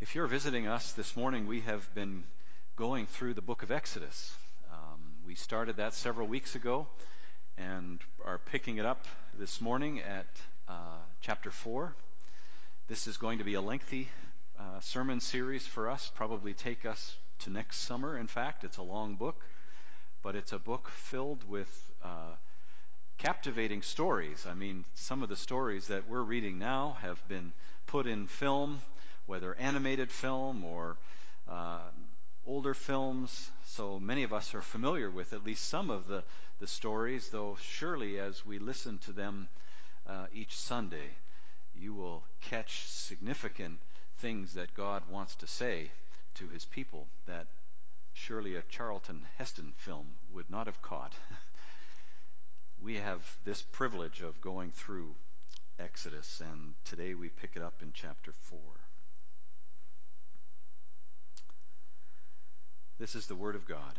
If you're visiting us this morning, we have been going through the book of Exodus. We started that several weeks ago and are picking it up this morning at chapter 4. This is going to be a lengthy sermon series for us, probably take us to next summer. In fact, it's a long book, but it's a book filled with captivating stories. I mean, some of the stories that we're reading now have been put in film, whether animated film or older films. So many of us are familiar with at least some of the stories, though surely as we listen to them each Sunday, you will catch significant things that God wants to say to his people that surely a Charlton Heston film would not have caught. We have this privilege of going through Exodus, and today we pick it up in chapter 4. This is the word of God.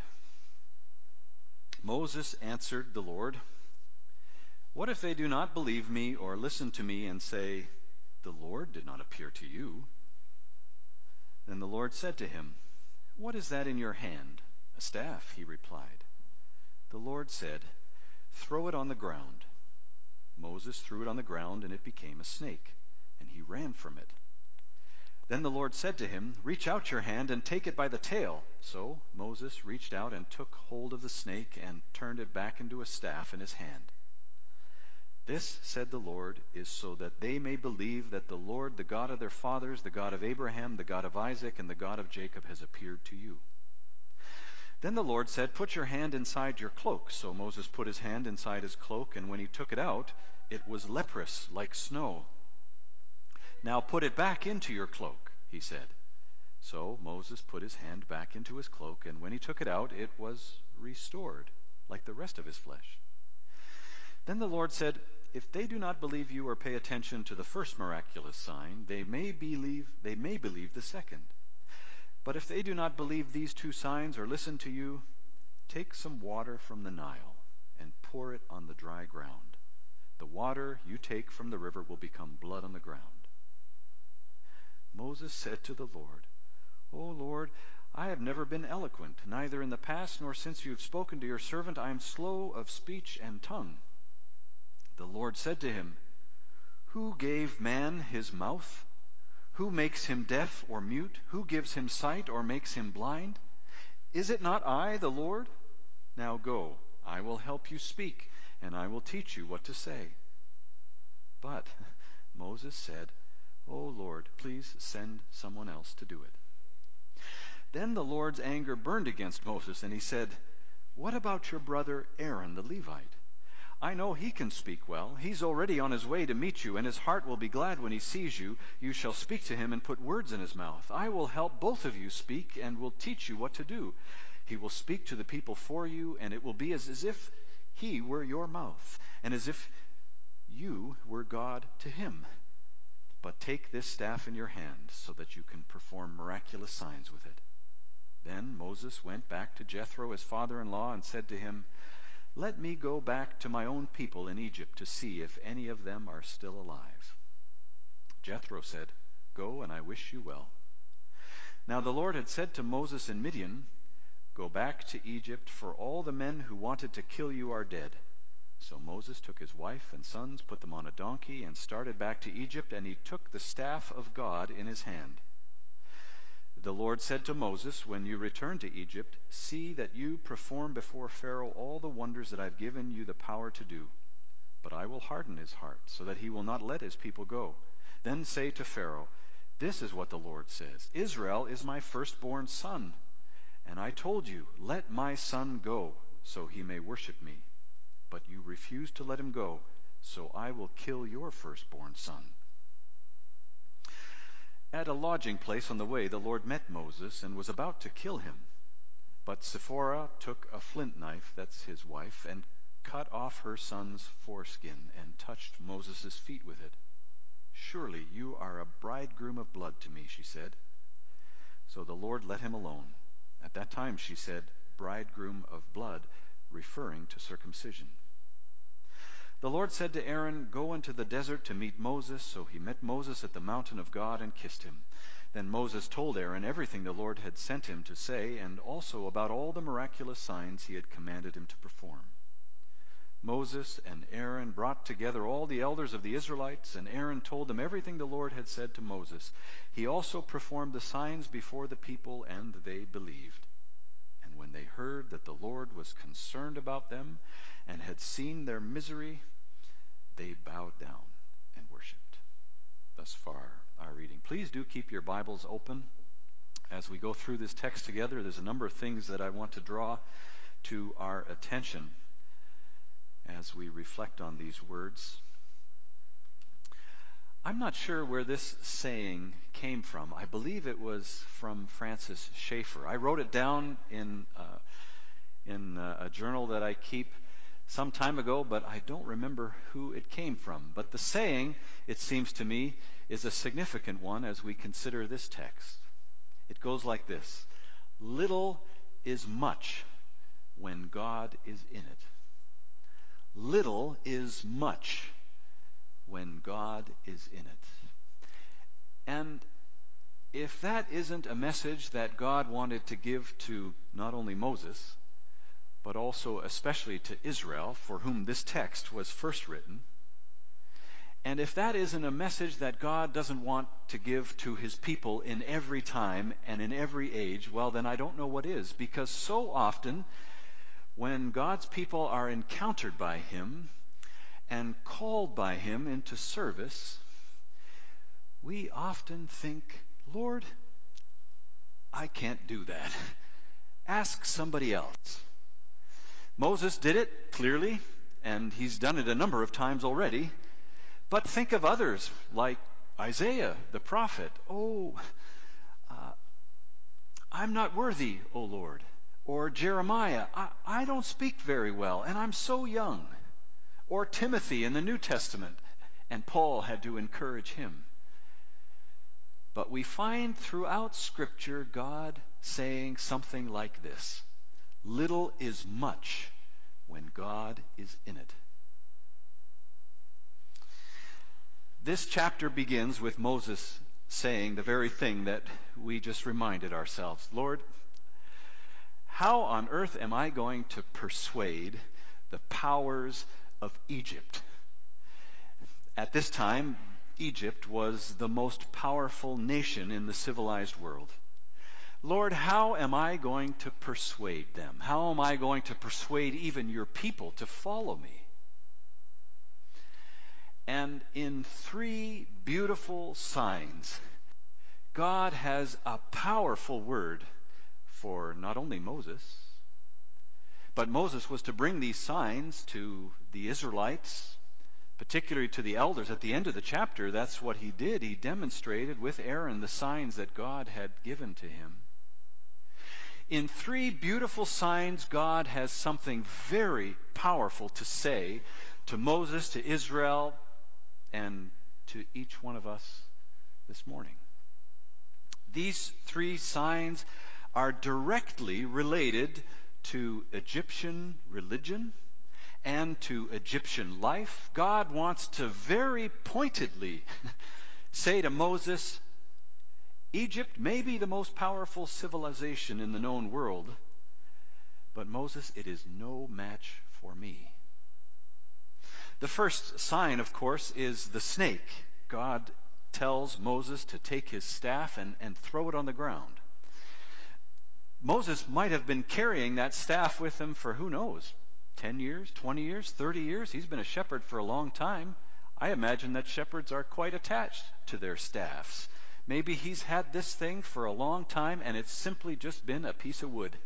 Moses answered the Lord, "What if they do not believe me or listen to me and say, 'The Lord did not appear to you'?" Then the Lord said to him, "What is that in your hand?" "A staff," he replied. The Lord said, "Throw it on the ground." Moses threw it on the ground, and it became a snake, and he ran from it. Then the Lord said to him, "Reach out your hand and take it by the tail." So Moses reached out and took hold of the snake and turned it back into a staff in his hand. "This," said the Lord, "is so that they may believe that the Lord, the God of their fathers, the God of Abraham, the God of Isaac, and the God of Jacob has appeared to you." Then the Lord said, "Put your hand inside your cloak." So Moses put his hand inside his cloak, and when he took it out, it was leprous like snow. "Now put it back into your cloak," he said. So Moses put his hand back into his cloak, and when he took it out, it was restored, like the rest of his flesh. Then the Lord said, "If they do not believe you or pay attention to the first miraculous sign, they may believe the second. But if they do not believe these two signs or listen to you, take some water from the Nile and pour it on the dry ground. The water you take from the river will become blood on the ground." Moses said to the Lord, "O Lord, I have never been eloquent, neither in the past nor since you have spoken to your servant. I am slow of speech and tongue." The Lord said to him, "Who gave man his mouth? Who makes him deaf or mute? Who gives him sight or makes him blind? Is it not I, the Lord? Now go, I will help you speak, and I will teach you what to say." But Moses said, "O Lord, please send someone else to do it." Then the Lord's anger burned against Moses, and he said, "What about your brother Aaron the Levite? I know he can speak well. He's already on his way to meet you, and his heart will be glad when he sees you. You shall speak to him and put words in his mouth. I will help both of you speak and will teach you what to do. He will speak to the people for you, and it will be as if he were your mouth, and as if you were God to him. But take this staff in your hand so that you can perform miraculous signs with it." Then Moses went back to Jethro, his father-in-law, and said to him, "Let me go back to my own people in Egypt to see if any of them are still alive." Jethro said, "Go, and I wish you well." Now the Lord had said to Moses in Midian, "Go back to Egypt, for all the men who wanted to kill you are dead." So Moses took his wife and sons, put them on a donkey, and started back to Egypt, and he took the staff of God in his hand. The Lord said to Moses, "When you return to Egypt, see that you perform before Pharaoh all the wonders that I've given you the power to do. But I will harden his heart, so that he will not let his people go. Then say to Pharaoh, 'This is what the Lord says, Israel is my firstborn son. And I told you, let my son go, so he may worship me. But you refused to let him go, so I will kill your firstborn son.'" At a lodging place on the way, the Lord met Moses and was about to kill him. But Zipporah took a flint knife, that's his wife, and cut off her son's foreskin and touched Moses' feet with it. "Surely you are a bridegroom of blood to me," she said. So the Lord let him alone. At that time she said, "bridegroom of blood," referring to circumcision. The Lord said to Aaron, "Go into the desert to meet Moses." So he met Moses at the mountain of God and kissed him. Then Moses told Aaron everything the Lord had sent him to say, and also about all the miraculous signs he had commanded him to perform. Moses and Aaron brought together all the elders of the Israelites, and Aaron told them everything the Lord had said to Moses. He also performed the signs before the people, and they believed. And when they heard that the Lord was concerned about them and had seen their misery, they bowed down and worshipped. Thus far, our reading. Please do keep your Bibles open as we go through this text together. There's a number of things that I want to draw to our attention as we reflect on these words. I'm not sure where this saying came from. I believe it was from Francis Schaeffer. I wrote it down in a journal that I keep some time ago, but I don't remember who it came from. But the saying, it seems to me, is a significant one as we consider this text. It goes like this: little is much when God is in it. Little is much when God is in it. And if that isn't a message that God wanted to give to not only Moses, but also especially to Israel, for whom this text was first written, and if that isn't a message that God doesn't want to give to his people in every time and in every age, well, then I don't know what is. Because so often, when God's people are encountered by him and called by him into service, we often think, Lord, I can't do that. Ask somebody else. Moses did it, clearly, and he's done it a number of times already. But think of others, like Isaiah, the prophet. I'm not worthy, O Lord. Or Jeremiah, I don't speak very well, and I'm so young. Or Timothy in the New Testament, and Paul had to encourage him. But we find throughout Scripture God saying something like this: little is much when God is in it. This chapter begins with Moses saying the very thing that we just reminded ourselves. Lord, how on earth am I going to persuade the powers of Egypt? At this time, Egypt was the most powerful nation in the civilized world. Lord, how am I going to persuade them? How am I going to persuade even your people to follow me? And in 3 beautiful signs, God has a powerful word for not only Moses, but Moses was to bring these signs to the Israelites, particularly to the elders. At the end of the chapter, that's what he did. He demonstrated with Aaron the signs that God had given to him. In 3 beautiful signs, God has something very powerful to say to Moses, to Israel, and to each one of us this morning. These 3 signs are directly related to Egyptian religion and to Egyptian life. God wants to very pointedly say to Moses, Egypt may be the most powerful civilization in the known world, but Moses, it is no match for me. The first sign, of course, is the snake. God tells Moses to take his staff and throw it on the ground. Moses might have been carrying that staff with him for, who knows, 10 years, 20 years, 30 years. He's been a shepherd for a long time. I imagine that shepherds are quite attached to their staffs. Maybe he's had this thing for a long time and it's simply just been a piece of wood.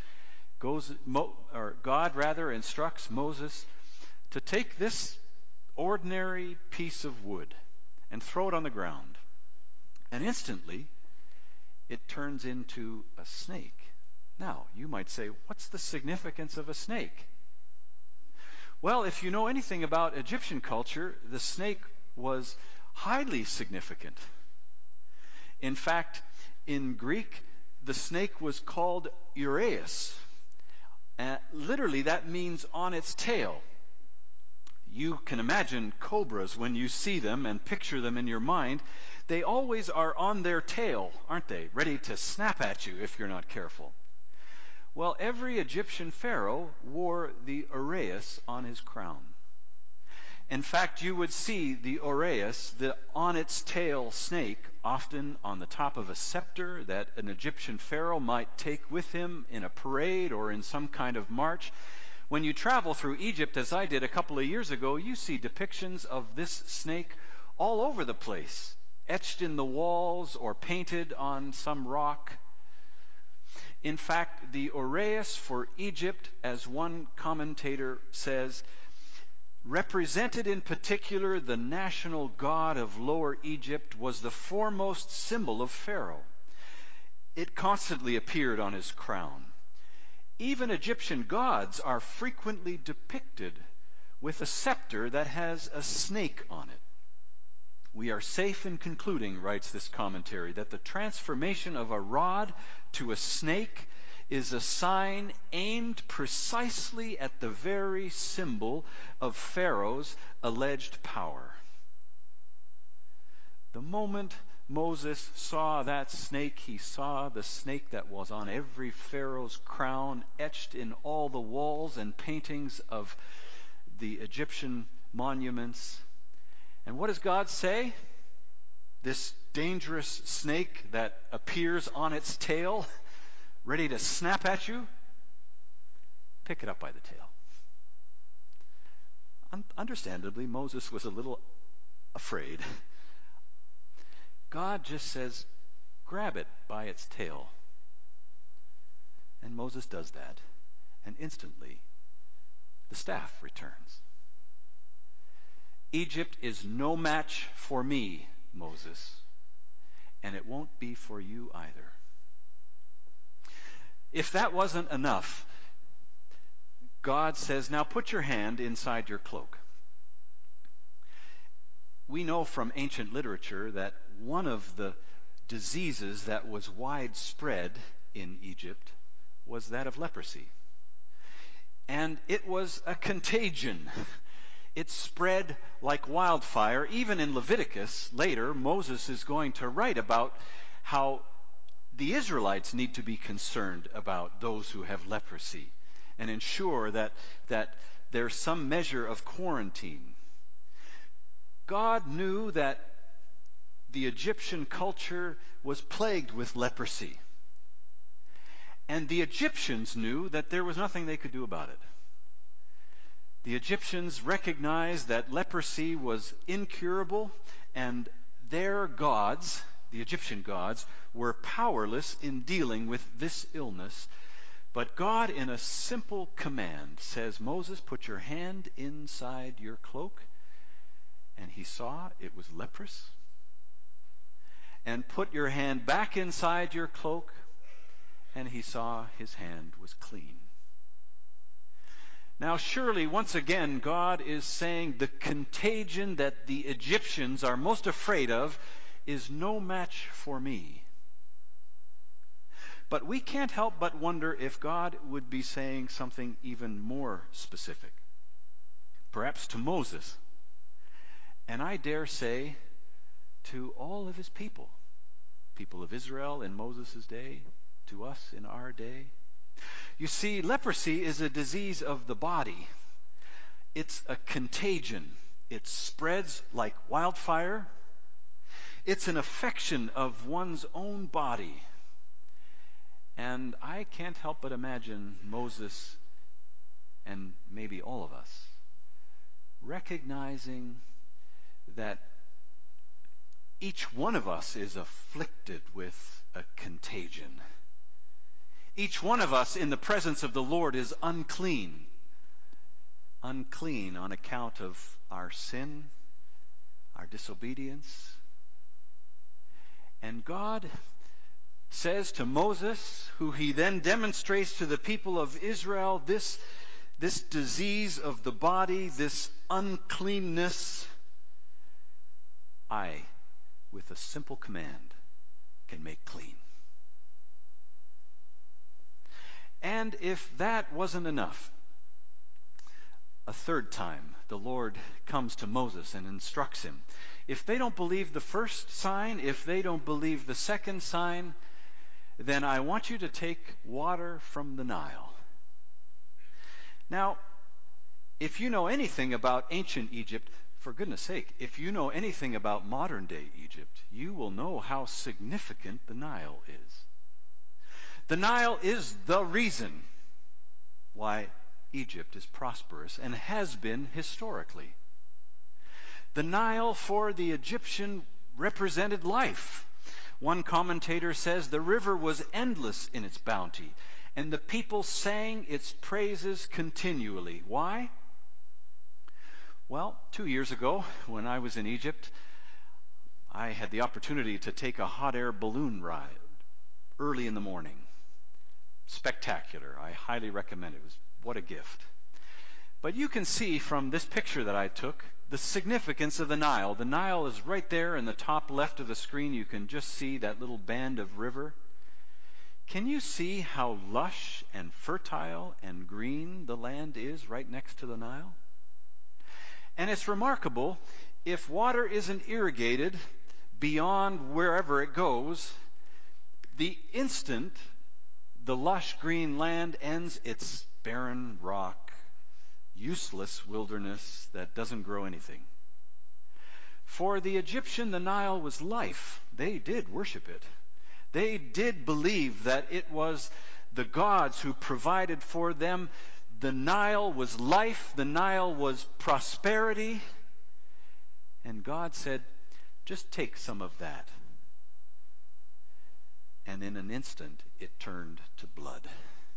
God instructs Moses to take this ordinary piece of wood and throw it on the ground. And instantly, it turns into a snake. Now, you might say, what's the significance of a snake? Well, if you know anything about Egyptian culture, the snake was highly significant. In fact, in Greek, the snake was called Uraeus. Literally, that means on its tail. You can imagine cobras when you see them and picture them in your mind. They always are on their tail, aren't they? Ready to snap at you if you're not careful. Well, every Egyptian pharaoh wore the uraeus on his crown. In fact, you would see the uraeus, the on its tail snake, often on the top of a scepter that an Egyptian pharaoh might take with him in a parade or in some kind of march. When you travel through Egypt, as I did a couple of years ago, you see depictions of this snake all over the place, etched in the walls or painted on some rock. In fact, the uraeus for Egypt, as one commentator says, represented in particular the national god of Lower Egypt, was the foremost symbol of Pharaoh. It constantly appeared on his crown. Even Egyptian gods are frequently depicted with a scepter that has a snake on it. We are safe in concluding, writes this commentary, that the transformation of a rod to a snake is a sign aimed precisely at the very symbol of Pharaoh's alleged power. The moment Moses saw that snake, he saw the snake that was on every Pharaoh's crown, etched in all the walls and paintings of the Egyptian monuments. And what does God say? This dangerous snake that appears on its tail, ready to snap at you, pick it up by the tail. Understandably, Moses was a little afraid. God just says, grab it by its tail. And Moses does that, and instantly the staff returns. Egypt is no match for me, Moses, and it won't be for you either. If that wasn't enough, God says, now put your hand inside your cloak. We know from ancient literature that one of the diseases that was widespread in Egypt was that of leprosy. And it was a contagion. It spread like wildfire. Even in Leviticus, later, Moses is going to write about how the Israelites need to be concerned about those who have leprosy and ensure that there's some measure of quarantine. God knew that the Egyptian culture was plagued with leprosy. And the Egyptians knew that there was nothing they could do about it. The Egyptians recognized that leprosy was incurable, and their gods, the Egyptian gods, were powerless in dealing with this illness. But God, in a simple command, says, Moses, put your hand inside your cloak. And he saw it was leprous. And put your hand back inside your cloak, and he saw his hand was clean. Now, surely, once again, God is saying the contagion that the Egyptians are most afraid of is no match for me. But we can't help but wonder if God would be saying something even more specific. Perhaps to Moses. And I dare say to all of his people of Israel in Moses' day, to us in our day. You see, leprosy is a disease of the body. It's a contagion. It spreads like wildfire. It's an affection of one's own body. And I can't help but imagine Moses, and maybe all of us, recognizing that each one of us is afflicted with a contagion. Each one of us in the presence of the Lord is unclean. Unclean on account of our sin, our disobedience. And God says to Moses, who he then demonstrates to the people of Israel, this disease of the body, this uncleanness, I, with a simple command, can make clean. And if that wasn't enough, a third time the Lord comes to Moses and instructs him If they don't believe the first sign, if they don't believe the second sign, then I want you to take water from the Nile. Now, if you know anything about ancient Egypt, for goodness sake, if you know anything about modern-day Egypt, you will know how significant the Nile is. The Nile is the reason why Egypt is prosperous and has been historically. The Nile for the Egyptian represented life. One commentator says the river was endless in its bounty, and the people sang its praises continually. Why? Well, 2 years ago, when I was in Egypt, I had the opportunity to take a hot air balloon ride early in the morning. Spectacular. I highly recommend it. What a gift. But you can see from this picture that I took the significance of the Nile. The Nile is right there in the top left of the screen. You can just see that little band of river. Can you see how lush and fertile and green the land is right next to the Nile? And it's remarkable, if water isn't irrigated beyond wherever it goes, the instant the lush green land ends, it's barren rock, useless wilderness that doesn't grow anything. For the Egyptian, the Nile was life. They did worship it. They did believe that it was the gods who provided for them. The Nile was life. The Nile was prosperity. And God said, just take some of that. And in an instant, it turned to blood.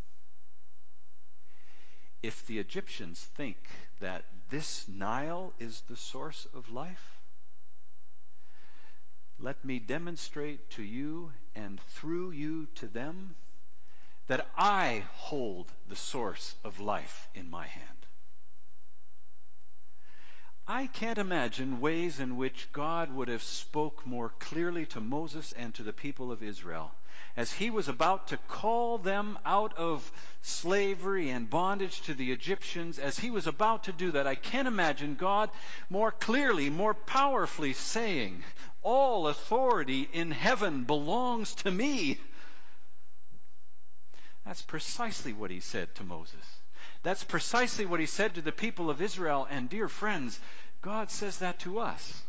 If the Egyptians think that this Nile is the source of life, let me demonstrate to you and through you to them that I hold the source of life in my hand. I can't imagine ways in which God would have spoke more clearly to Moses and to the people of Israel as he was about to call them out of slavery and bondage to the Egyptians. As he was about to do that, I can't imagine God more clearly, more powerfully saying, all authority in heaven belongs to me. That's precisely what he said to Moses. That's precisely what he said to the people of Israel. And dear friends, God says that to us.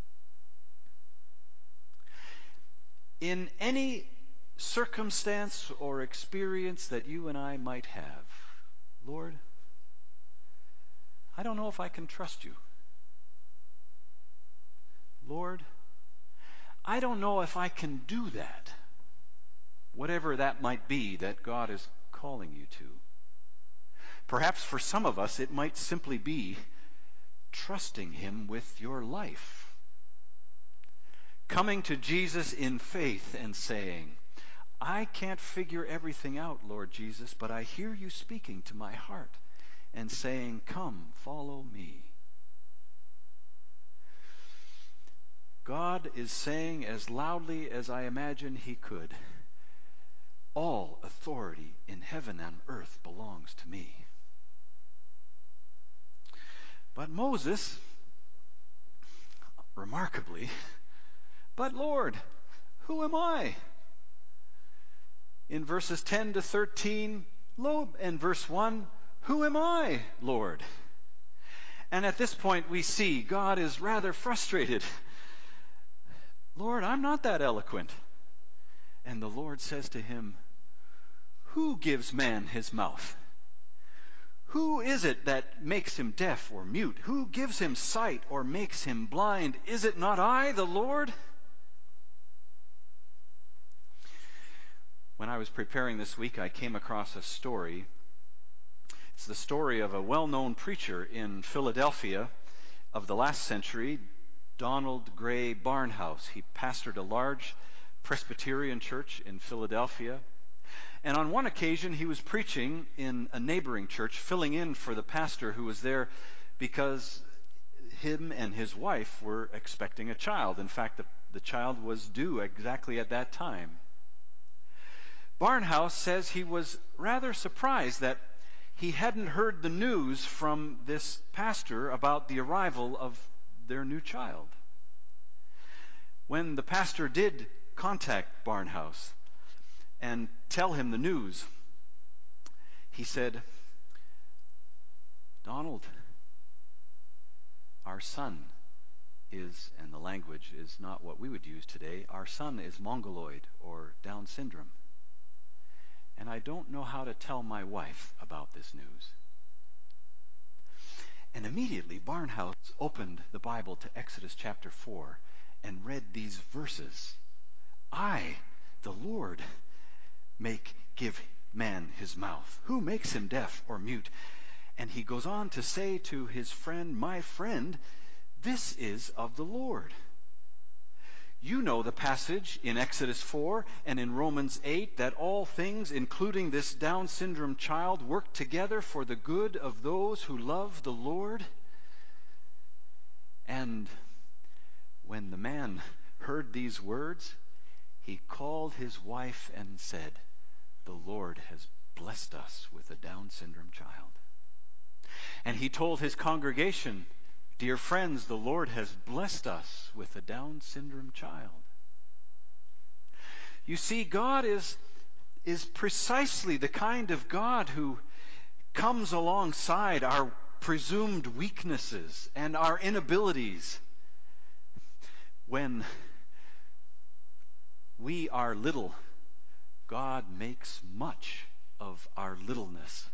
In any circumstance or experience that you and I might have, Lord, I don't know if I can trust you. Lord, I don't know if I can do that. Whatever that might be that God is calling you to. Perhaps for some of us it might simply be trusting him with your life. Coming to Jesus in faith and saying, I can't figure everything out, Lord Jesus, but I hear you speaking to my heart and saying, come, follow me. God is saying as loudly as I imagine he could, all authority in heaven and earth belongs to me. But Moses, remarkably, but Lord, who am I? In verses 10 to 13, and verse 1, who am I, Lord? And at this point we see God is rather frustrated. Lord, I'm not that eloquent. And the Lord says to him, who gives man his mouth? Who is it that makes him deaf or mute? Who gives him sight or makes him blind? Is it not I, the Lord? When I was preparing this week, I came across a story. It's the story of a well-known preacher in Philadelphia of the last century, Donald Gray Barnhouse. He pastored a large Presbyterian church in Philadelphia. And on one occasion, he was preaching in a neighboring church, filling in for the pastor who was there because him and his wife were expecting a child. In fact, the child was due exactly at that time. Barnhouse says he was rather surprised that he hadn't heard the news from this pastor about the arrival of their new child. When the pastor did contact Barnhouse and tell him the news, he said, "Donald, our son is," and the language is not what we would use today, "our son is mongoloid or Down syndrome. And I don't know how to tell my wife about this news." And immediately Barnhouse opened the Bible to Exodus chapter 4 and read these verses. "I, the Lord, give man his mouth. Who makes him deaf or mute?" And he goes on to say to his friend, "My friend, this is of the Lord." You know the passage in Exodus 4 and in Romans 8 that all things, including this Down syndrome child, work together for the good of those who love the Lord. And when the man heard these words, he called his wife and said, "The Lord has blessed us with a Down syndrome child." And he told his congregation, "Dear friends, the Lord has blessed us with a Down syndrome child." You see, God is precisely the kind of God who comes alongside our presumed weaknesses and our inabilities. When we are little, God makes much of our littleness.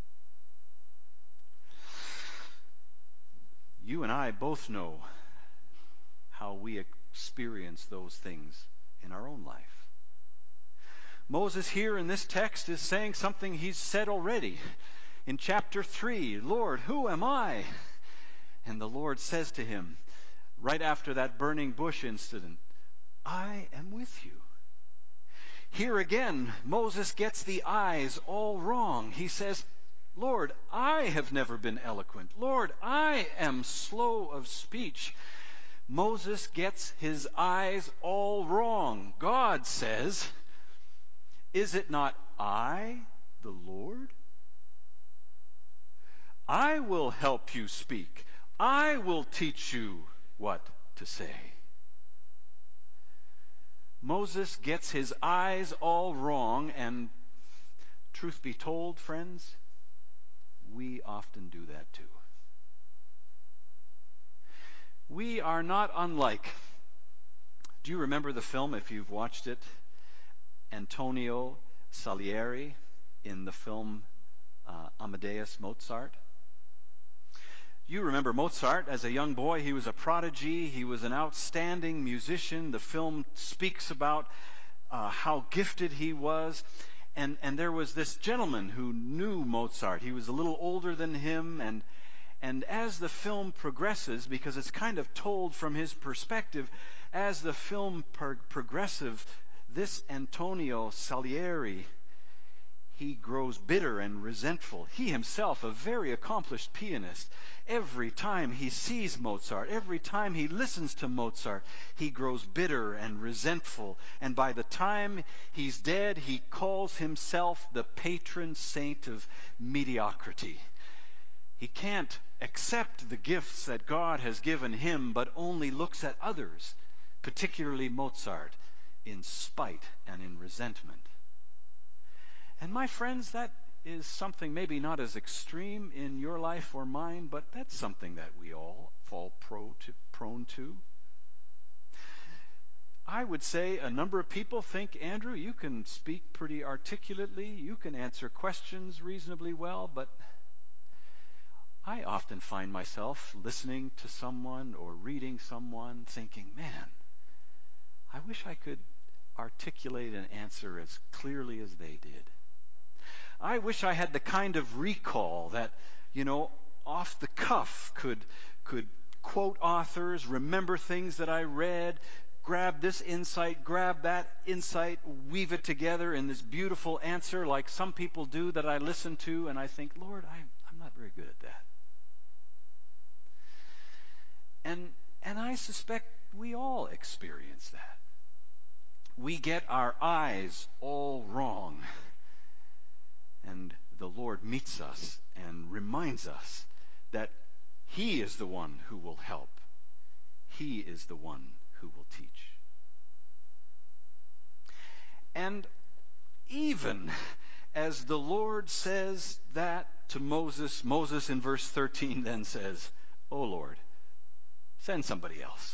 You and I both know how we experience those things in our own life. Moses here in this text is saying something he's said already. In chapter 3, "Lord, who am I?" And the Lord says to him, right after that burning bush incident, "I am with you." Here again, Moses gets the I's all wrong. He says, "Lord, I have never been eloquent. Lord, I am slow of speech." Moses gets his I's all wrong. God says, "Is it not I, the Lord? I will help you speak. I will teach you what to say." Moses gets his I's all wrong, and truth be told, friends, we often do that too. We are not unlike. Do you remember the film, if you've watched it? Antonio Salieri in the film Amadeus Mozart. You remember Mozart as a young boy. He was a prodigy. He was an outstanding musician. The film speaks about how gifted he was. And there was this gentleman who knew Mozart. He was a little older than him. And as the film progresses, because it's kind of told from his perspective, as the film progresses, this Antonio Salieri, he grows bitter and resentful. He himself, a very accomplished pianist, every time he sees Mozart, every time he listens to Mozart, he grows bitter and resentful. And by the time he's dead, he calls himself the patron saint of mediocrity. He can't accept the gifts that God has given him, but only looks at others, particularly Mozart, in spite and in resentment. And my friends, that is something maybe not as extreme in your life or mine, but that's something that we all fall prone to. I would say a number of people think, "Andrew, you can speak pretty articulately, you can answer questions reasonably well," but I often find myself listening to someone or reading someone thinking, "Man, I wish I could articulate an answer as clearly as they did. I wish I had the kind of recall that, off the cuff could quote authors, remember things that I read, grab this insight, grab that insight, weave it together in this beautiful answer like some people do that I listen to, and I think, Lord, I'm not very good at that." And I suspect we all experience that. We get our eyes all wrong. And the Lord meets us and reminds us that He is the one who will help. He is the one who will teach. And even as the Lord says that to Moses, Moses in verse 13 then says, "Oh Lord, send somebody else."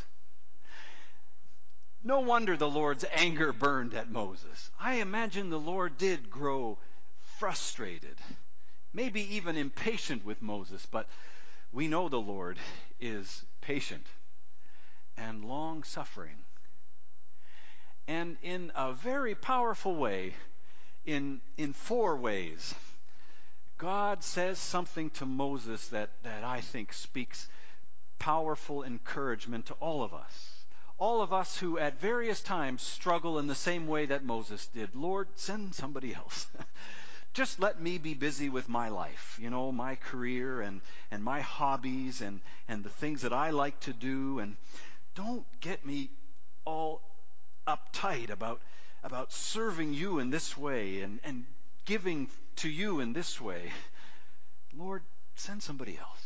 No wonder the Lord's anger burned at Moses. I imagine the Lord did grow frustrated, maybe even impatient with Moses, but we know the Lord is patient and long-suffering. And in a very powerful way, in four ways, God says something to Moses that I think speaks powerful encouragement to all of us. All of us who at various times struggle in the same way that Moses did. Lord, send somebody else. Just let me be busy with my life, my career and my hobbies and the things that I like to do. And don't get me all uptight about serving you in this way and giving to you in this way. Lord, send somebody else.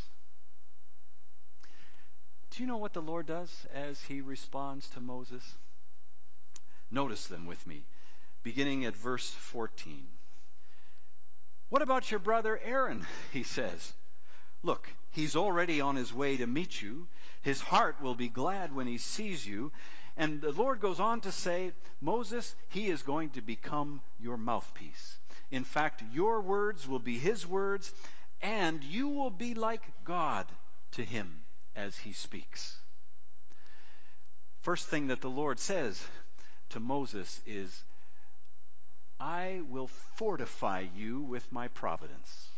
Do you know what the Lord does as he responds to Moses? Notice them with me, beginning at verse 14. "What about your brother Aaron?" he says. "Look, he's already on his way to meet you. His heart will be glad when he sees you." And the Lord goes on to say, "Moses, he is going to become your mouthpiece. In fact, your words will be his words, and you will be like God to him as he speaks." First thing that the Lord says to Moses is, "I will fortify you with my providence."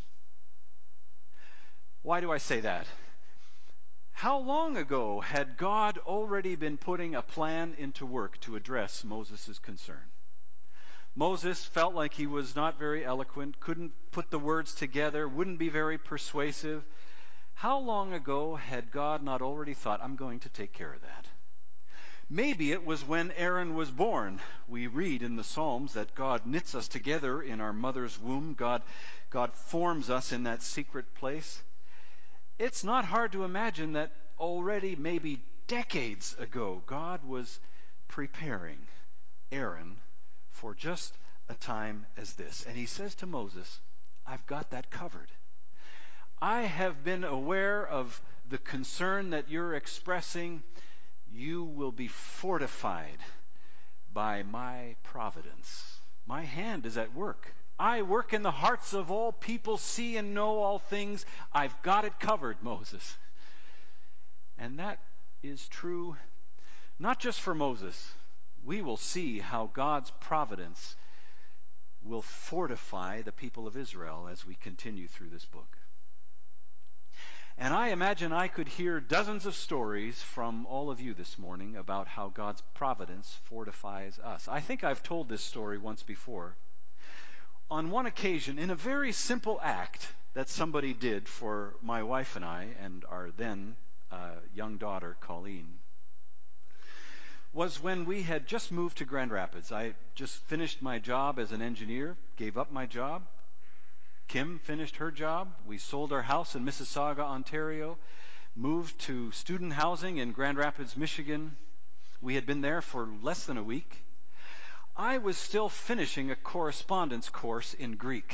Why do I say that? How long ago had God already been putting a plan into work to address Moses' concern? Moses felt like he was not very eloquent, couldn't put the words together, wouldn't be very persuasive. How long ago had God not already thought, "I'm going to take care of that"? Maybe it was when Aaron was born. We read in the Psalms that God knits us together in our mother's womb. God forms us in that secret place. It's not hard to imagine that already, maybe decades ago, God was preparing Aaron for just a time as this. And he says to Moses, "I've got that covered. I have been aware of the concern that you're expressing. You will be fortified by my providence. My hand is at work. I work in the hearts of all people, see and know all things. I've got it covered, Moses." And that is true not just for Moses. We will see how God's providence will fortify the people of Israel as we continue through this book. And I imagine I could hear dozens of stories from all of you this morning about how God's providence fortifies us. I think I've told this story once before. On one occasion, in a very simple act that somebody did for my wife and I and our then young daughter, Colleen, was when we had just moved to Grand Rapids. I just finished my job as an engineer, gave up my job. Kim finished her job. We sold our house in Mississauga, Ontario, moved to student housing in Grand Rapids, Michigan. We had been there for less than a week. I was still finishing a correspondence course in Greek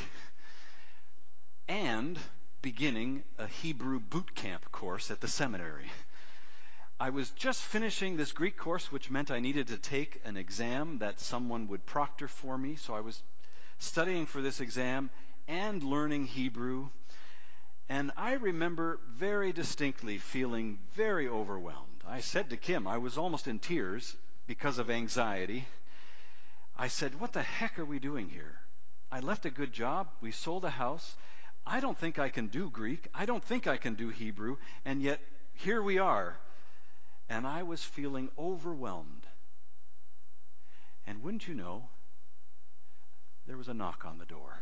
and beginning a Hebrew boot camp course at the seminary. I was just finishing this Greek course, which meant I needed to take an exam that someone would proctor for me. So I was studying for this exam and learning Hebrew. And I remember very distinctly feeling very overwhelmed. I said to Kim, I was almost in tears because of anxiety. I said, "What the heck are we doing here? I left a good job. We sold a house. I don't think I can do Greek. I don't think I can do Hebrew. And yet, here we are." And I was feeling overwhelmed. And wouldn't you know, there was a knock on the door.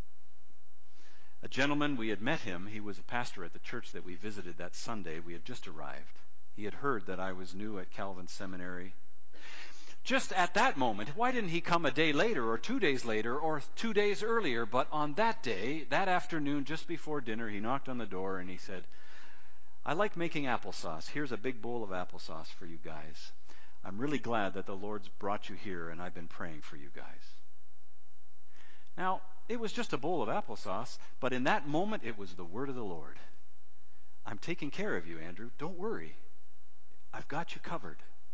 A gentleman, we had met him. He was a pastor at the church that we visited that Sunday. We had just arrived. He had heard that I was new at Calvin Seminary. Just at that moment, why didn't he come a day later or 2 days later or 2 days earlier? But on that day, that afternoon, just before dinner, he knocked on the door and he said, "I like making applesauce. Here's a big bowl of applesauce for you guys. I'm really glad that the Lord's brought you here, and I've been praying for you guys. Now, it was just a bowl of applesauce, but in that moment, it was the word of the Lord. I'm taking care of you, Andrew. Don't worry. I've got you covered.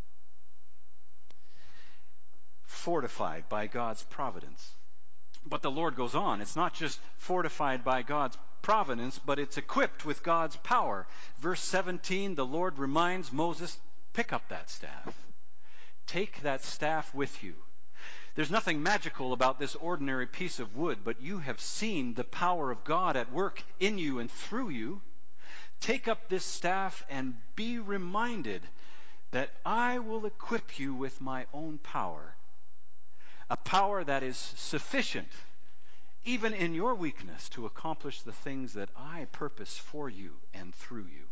Fortified by God's providence. But the Lord goes on. It's not just fortified by God's providence, but it's equipped with God's power. Verse 17, the Lord reminds Moses, pick up that staff. Take that staff with you. There's nothing magical about this ordinary piece of wood, but you have seen the power of God at work in you and through you. Take up this staff and be reminded that I will equip you with my own power. A power that is sufficient, even in your weakness, to accomplish the things that I purpose for you and through you.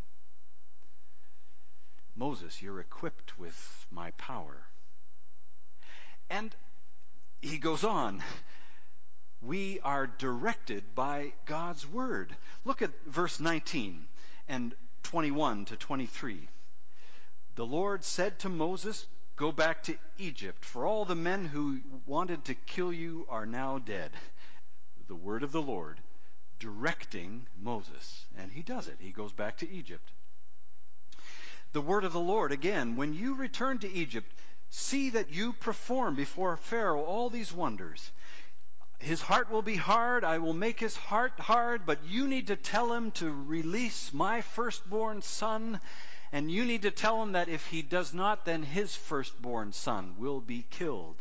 Moses, you're equipped with my power. And he goes on. We are directed by God's word. Look at verse 19 and 21 to 23. The Lord said to Moses, go back to Egypt, for all the men who wanted to kill you are now dead. The word of the Lord directing Moses. And he does it. He goes back to Egypt. The word of the Lord, again, when you return to Egypt, see that you perform before Pharaoh all these wonders. His heart will be hard. I will make his heart hard, but you need to tell him to release my firstborn son. And you need to tell him that if he does not, then his firstborn son will be killed.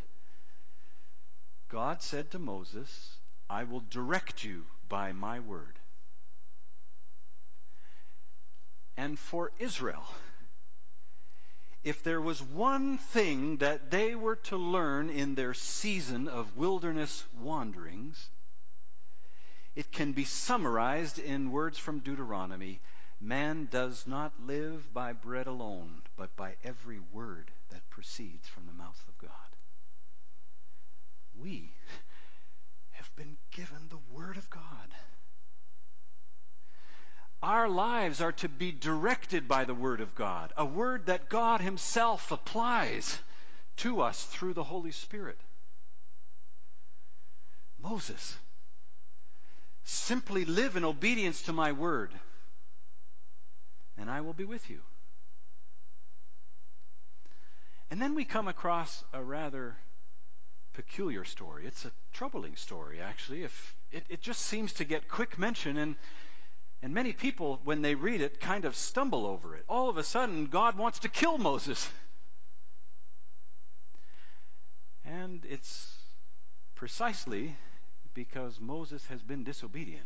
God said to Moses, I will direct you by my word. And for Israel, if there was one thing that they were to learn in their season of wilderness wanderings, it can be summarized in words from Deuteronomy. Man does not live by bread alone, but by every word that proceeds from the mouth of God. We have been given the word of God. Our lives are to be directed by the word of God, a word that God himself applies to us through the Holy Spirit. Moses, simply live in obedience to my word, and I will be with you. And then we come across a rather peculiar story. It's a troubling story, actually. It just seems to get quick mention, and many people, when they read it, kind of stumble over it. All of a sudden, God wants to kill Moses. And it's precisely because Moses has been disobedient.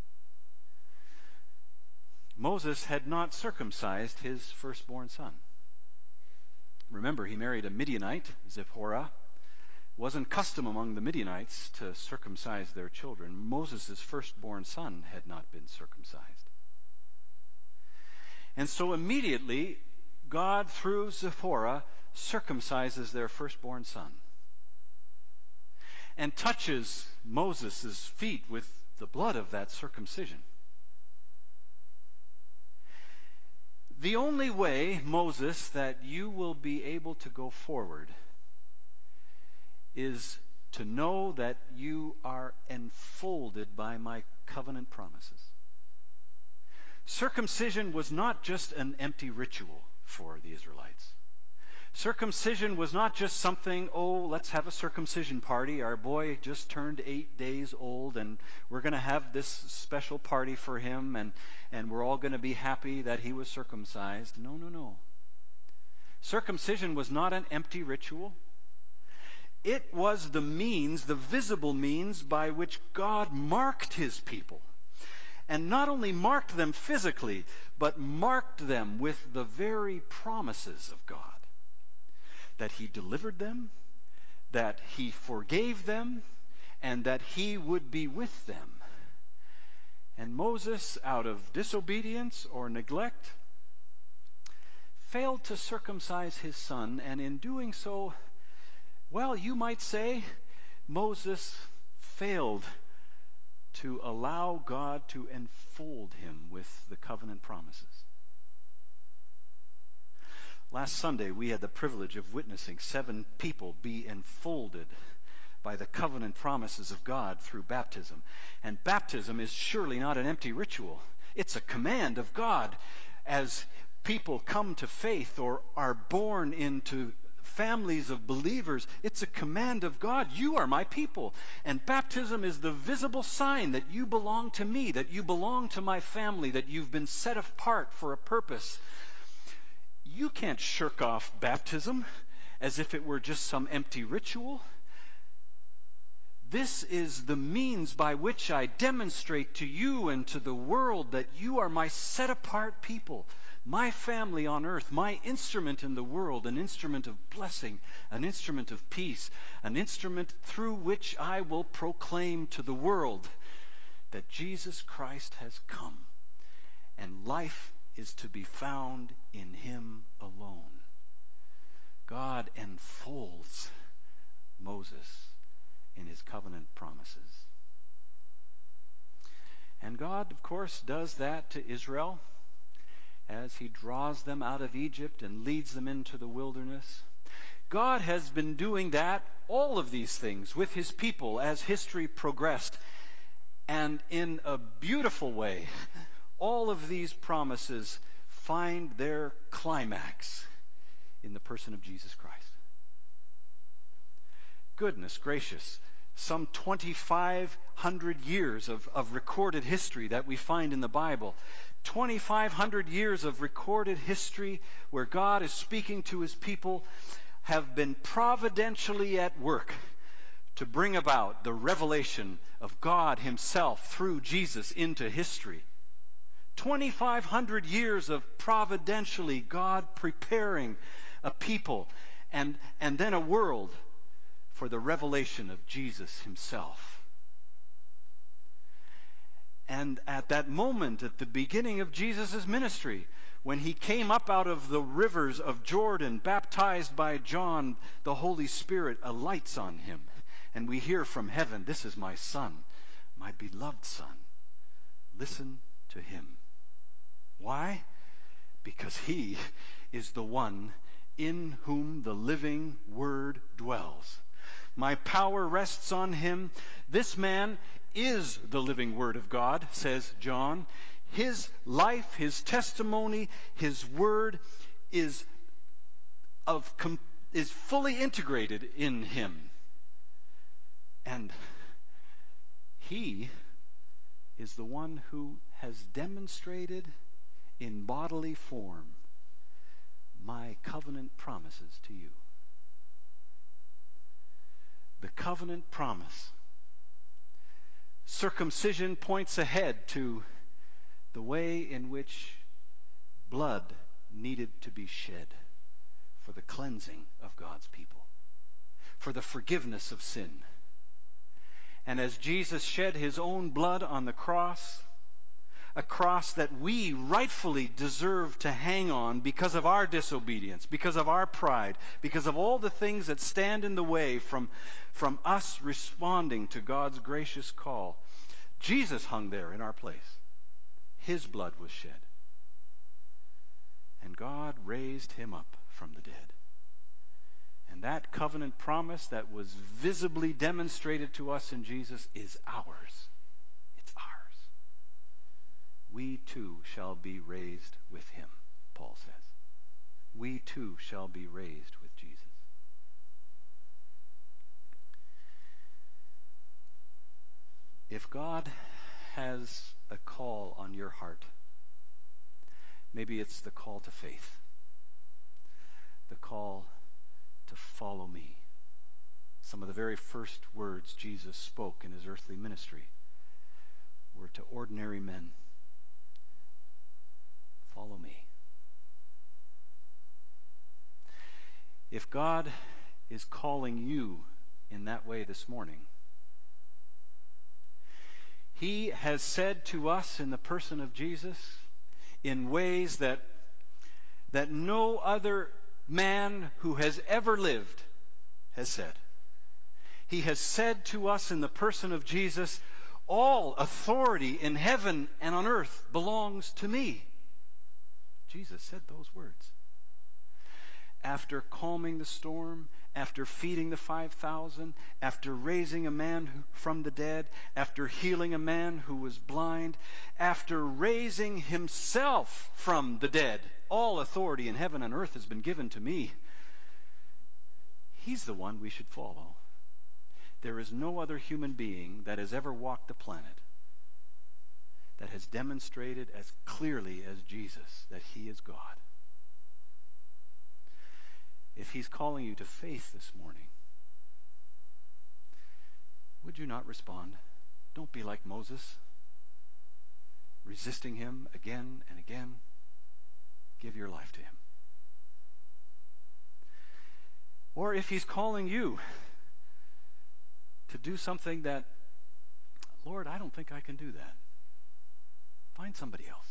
Moses had not circumcised his firstborn son. Remember, he married a Midianite, Zipporah. It wasn't custom among the Midianites to circumcise their children. Moses' firstborn son had not been circumcised. And so immediately, God, through Zipporah, circumcises their firstborn son and touches Moses' feet with the blood of that circumcision. The only way, Moses, that you will be able to go forward is to know that you are enfolded by my covenant promises. Circumcision was not just an empty ritual for the Israelites. Circumcision was not just something, let's have a circumcision party. Our boy just turned 8 days old, and we're going to have this special party for him, and we're all going to be happy that he was circumcised. No. Circumcision was not an empty ritual. It was the means, the visible means by which God marked his people. And not only marked them physically, but marked them with the very promises of God. That he delivered them, that he forgave them, and that he would be with them. And Moses, out of disobedience or neglect, failed to circumcise his son, and in doing so, well, you might say, Moses failed to allow God to enfold him with the covenant promises. Last Sunday, we had the privilege of witnessing 7 people be enfolded by the covenant promises of God through baptism. And baptism is surely not an empty ritual. It's a command of God. As people come to faith or are born into families of believers, it's a command of God. You are my people. And baptism is the visible sign that you belong to me, that you belong to my family, that you've been set apart for a purpose. You can't shirk off baptism as if it were just some empty ritual. This is the means by which I demonstrate to you and to the world that you are my set-apart people, my family on earth, my instrument in the world, an instrument of blessing, an instrument of peace, an instrument through which I will proclaim to the world that Jesus Christ has come, and life is to be found in him alone. God enfolds Moses in his covenant promises. And God, of course, does that to Israel as he draws them out of Egypt and leads them into the wilderness. God has been doing that, all of these things, with his people as history progressed. And in a beautiful way, all of these promises find their climax in the person of Jesus Christ. Goodness gracious, some 2,500 years of recorded history that we find in the Bible. 2,500 years of recorded history where God is speaking to his people have been providentially at work to bring about the revelation of God himself through Jesus into history. 2,500 years of providentially God preparing a people and then a world for the revelation of Jesus himself. And at that moment, at the beginning of Jesus' ministry, when he came up out of the rivers of Jordan, baptized by John, the Holy Spirit alights on him. And we hear from heaven, "This is my Son, my beloved Son. Listen to him." Why? Because he is the one in whom the living Word dwells. My power rests on him. This man is the living Word of God, says John. His life, his testimony, his word is fully integrated in him. And he is the one who has demonstrated in bodily form my covenant promises to you. The covenant promise. Circumcision points ahead to the way in which blood needed to be shed for the cleansing of God's people, for the forgiveness of sin. And as Jesus shed his own blood on the cross, a cross that we rightfully deserve to hang on because of our disobedience, because of our pride, because of all the things that stand in the way from us responding to God's gracious call. Jesus hung there in our place. His blood was shed. And God raised him up from the dead. And that covenant promise that was visibly demonstrated to us in Jesus is ours. It's ours. We too shall be raised with him, Paul says. We too shall be raised with Jesus. If God has a call on your heart, maybe it's the call to faith, the call to follow me. Some of the very first words Jesus spoke in his earthly ministry were to ordinary men. Follow me. If God is calling you in that way this morning, he has said to us in the person of Jesus in ways that no other man who has ever lived has said. He has said to us in the person of Jesus, all authority in heaven and on earth belongs to me. Jesus said those words. after calming the storm, after feeding the 5,000, after raising a man from the dead, after healing a man who was blind, after raising himself from the dead, all authority in heaven and earth has been given to me. He's the one we should follow. There is no other human being that has ever walked the planet that has demonstrated as clearly as Jesus that he is God. If he's calling you to faith this morning, would you not respond? Don't be like Moses, resisting him again and again. Give your life to him. Or if he's calling you to do something that, Lord, I don't think I can do that, find somebody else.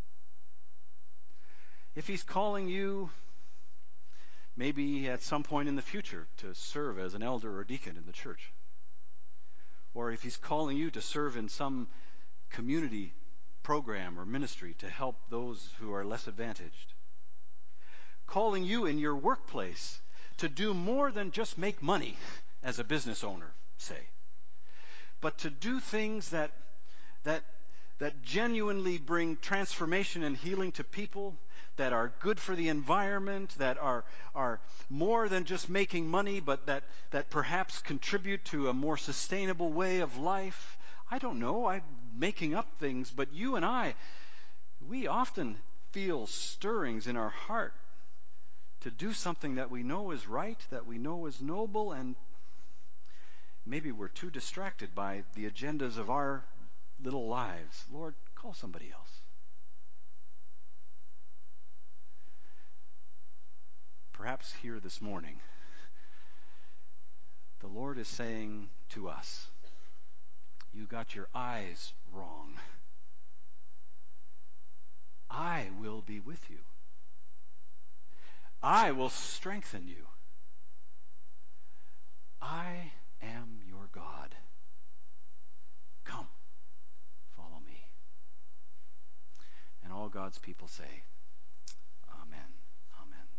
If he's calling you, maybe at some point in the future, to serve as an elder or deacon in the church, or if he's calling you to serve in some community program or ministry to help those who are less advantaged, calling you in your workplace to do more than just make money as a business owner, say, but to do things that genuinely bring transformation and healing to people, that are good for the environment, that are more than just making money, but that perhaps contribute to a more sustainable way of life. I don't know, I'm making up things, but you and I, we often feel stirrings in our heart to do something that we know is right, that we know is noble, and maybe we're too distracted by the agendas of our little lives. Lord, call somebody else. Perhaps here this morning, the Lord is saying to us, you got your eyes wrong. I will be with you. I will strengthen you. I am your God. Come, follow me. And all God's people say, Amen.